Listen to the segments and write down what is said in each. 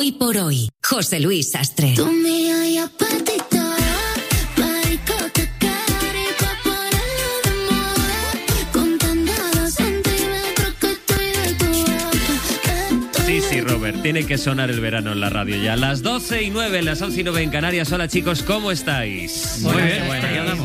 Hoy por hoy, José Luis Sastre. Tú mía y apetito. Sí, Robert, tiene que sonar el verano en la radio ya. Las 12:09, las 11:09 en Canarias. Hola, chicos, ¿cómo estáis? Muy bien.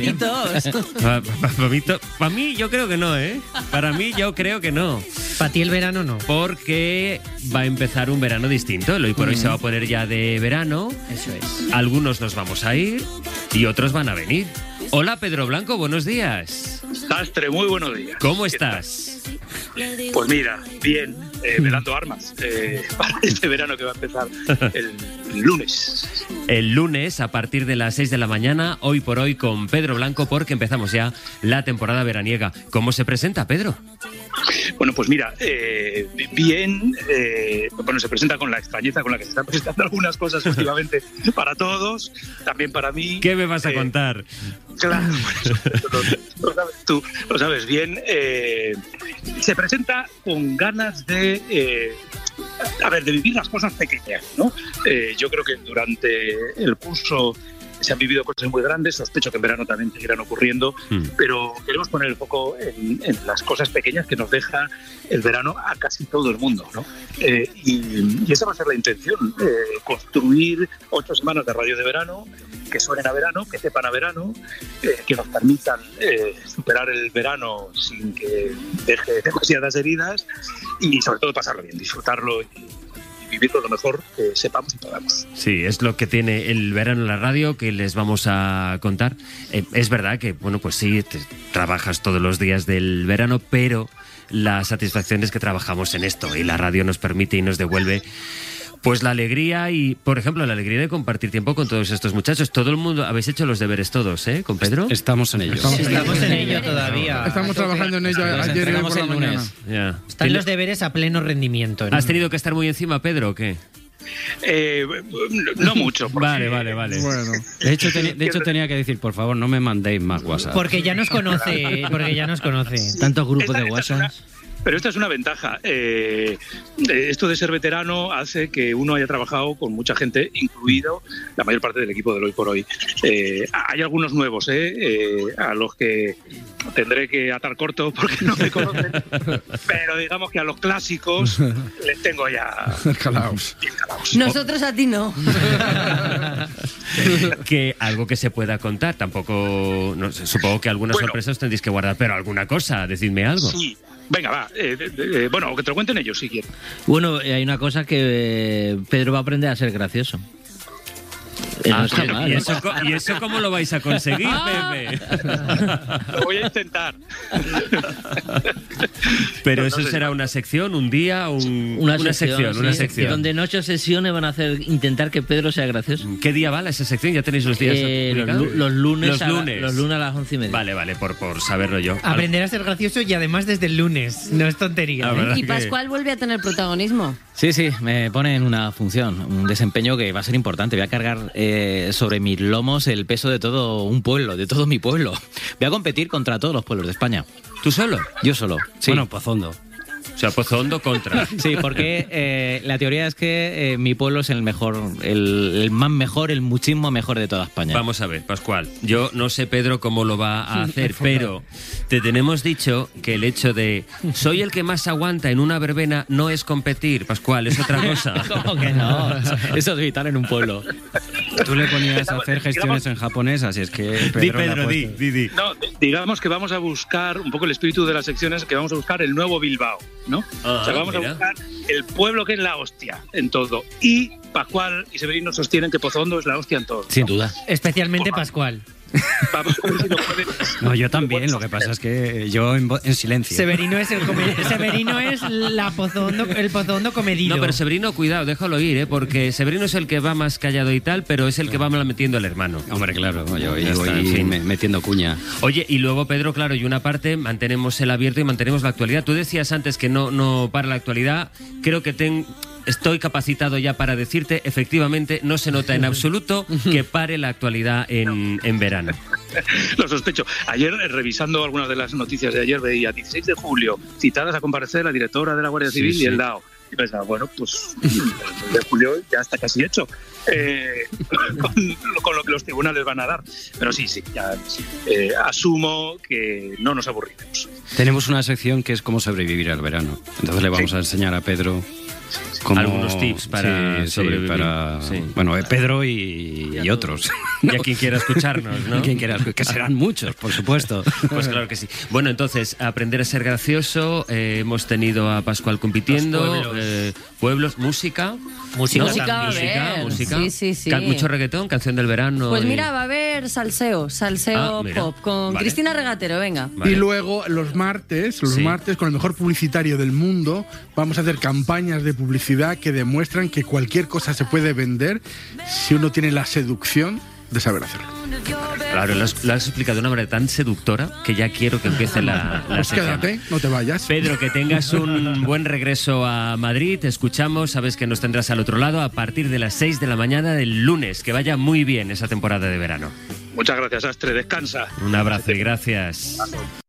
Para mí, yo creo que no, ¿eh? Para mí, yo creo que no. Para ti el verano no. Porque va a empezar un verano distinto. El Hoy por Hoy se va a poner ya de verano. Eso es. Algunos nos vamos a ir y otros van a venir. Hola, Pedro Blanco, buenos días. Sastre, muy buenos días. ¿Cómo estás? Pues mira, bien, velando armas para este verano que va a empezar el lunes. El lunes, a partir de las 6 de la mañana, Hoy por Hoy con Pedro Blanco, porque empezamos ya la temporada veraniega. ¿Cómo se presenta, Pedro? Bueno, pues mira, bien, bueno, se presenta con la extrañeza con la que se están presentando algunas cosas últimamente para todos, también para mí. ¿Qué me vas a contar? Claro, lo sabes tú, lo sabes bien. Se presenta con ganas de vivir las cosas pequeñas, ¿no? Yo creo que durante el curso se han vivido cosas muy grandes, sospecho que en verano también seguirán ocurriendo, pero queremos poner el foco en las cosas pequeñas que nos deja el verano a casi todo el mundo, ¿no? Y esa va a ser la intención, construir 8 semanas de radio de verano, que suenen a verano, que sepan a verano, que nos permitan superar el verano sin que deje demasiadas heridas y sobre todo pasarlo bien, disfrutarlo y vivirlo lo mejor que sepamos y podamos. Sí, es lo que tiene el verano en la radio que les vamos a contar. Es verdad que, bueno, pues sí, trabajas todos los días del verano, pero la satisfacción es que trabajamos en esto y la radio nos permite y nos devuelve pues la alegría y, por ejemplo, la alegría de compartir tiempo con todos estos muchachos. Todo el mundo, habéis hecho los deberes todos, ¿eh? ¿Con Pedro? Estamos en ello. Estamos en ello todavía. Estamos trabajando en ello ayer y por la mañana. Ya. Están los deberes a pleno rendimiento, ¿no? ¿Has tenido que estar muy encima, Pedro, o qué? No mucho. Vale. Bueno. De hecho, tenía que decir, por favor, no me mandéis más WhatsApp. Porque ya nos conoce. Tantos grupos de WhatsApp. Pero esta es una ventaja. Esto de ser veterano hace que uno haya trabajado con mucha gente, incluido la mayor parte del equipo del Hoy por Hoy. Hay algunos nuevos, a los que tendré que atar corto porque no me conocen, pero digamos que a los clásicos les tengo ya Calaos. bien calaos. Nosotros a ti no. Que algo que se pueda contar, tampoco, no sé, supongo que algunas sorpresas tendréis que guardar, pero alguna cosa, decidme algo. Sí. Venga, va. Bueno, que te lo cuenten ellos si quieren. Bueno, hay una cosa que Pedro va a aprender a ser gracioso. No está mal, ¿Y ¿eh? eso cómo lo vais a conseguir, Pepe? Lo voy a intentar. Pero No eso sé. será una sección, un día, una sección. Donde en 8 sesiones van a intentar que Pedro sea gracioso. ¿Qué día va esa sección? ¿Ya tenéis los días publicados? Los lunes Los lunes. los lunes a las 11:30. Vale, por saberlo yo. Aprender a ser gracioso y además desde el lunes. No es tontería. La verdad Y que- Pascual vuelve a tener protagonismo. Sí, me ponen una función, un desempeño que va a ser importante. Voy a cargar sobre mis lomos el peso de todo un pueblo, de todo mi pueblo. Voy a competir contra todos los pueblos de España. ¿Tú solo? Yo solo. Sí. Bueno, Pozondo. O sea, Pozo Hondo contra. Sí, porque la teoría es que mi pueblo es el mejor, el más mejor, el muchísimo mejor de toda España. Vamos a ver, Pascual. Yo no sé, Pedro, cómo lo va a hacer, pero te tenemos dicho que el hecho de soy el que más aguanta en una verbena no es competir, Pascual, es otra cosa. ¿Cómo que no? Eso es vital en un pueblo. Tú le ponías a hacer gestiones en japonés, así es que Pedro di. No, digamos que vamos a buscar un poco el espíritu de las secciones, que vamos a buscar el nuevo Bilbao, ¿no? O sea, vamos a buscar el pueblo que es la hostia en todo. Y Pascual y Severino sostienen que Pozondo es la hostia en todo. Sin duda. Especialmente Pascual. Vamos a ver si lo pueden... No, yo también, lo que pasa es que yo en silencio. Severino es el el Pozondo comedido. No, pero Severino, cuidado, déjalo ir, porque Severino es el que va más callado y tal, pero es el que va mal metiendo al hermano. Hombre, claro, yo Ya voy está, en fin. metiendo cuña. Oye, y luego, Pedro, claro, y una parte, mantenemos el abierto y mantenemos la actualidad. Tú decías antes que no para la actualidad. Creo que estoy capacitado ya para decirte, efectivamente, no se nota en absoluto que pare la actualidad en verano. Lo sospecho. Ayer, revisando algunas de las noticias de ayer, veía 16 de julio, citadas a comparecer la directora de la Guardia Civil y el DAO. Y pensaba, bueno, pues el mes de julio ya está casi hecho con lo que los tribunales van a dar. Pero sí, ya asumo que no nos aburriremos. Tenemos una sección que es cómo sobrevivir al verano. Entonces le vamos a enseñar a Pedro algunos tips para sobrevivir. Bueno, Pedro y otros. Y a quien quiera escucharnos, ¿no? Y quien quiera, que serán muchos, por supuesto. Pues claro que sí. Bueno, entonces, aprender a ser gracioso. Hemos tenido a Pascual compitiendo. Pueblos, música. Música, ¿no? Música. Sí. Mucho reggaetón, canción del verano. Pues mira, va a haber salseo pop con Cristina Regatero, venga. Vale. Y luego los martes, con el mejor publicitario del mundo, vamos a hacer campañas de publicidad que demuestran que cualquier cosa se puede vender si uno tiene la seducción de saber hacerlo. Claro, lo has explicado de una manera tan seductora que ya quiero que empiece la pues sección. Quédate, no te vayas. Pedro, que tengas un buen regreso a Madrid. Te escuchamos, sabes que nos tendrás al otro lado a partir de las 6 de la mañana del lunes. Que vaya muy bien esa temporada de verano. Muchas gracias, Astre. Descansa. Un abrazo y gracias.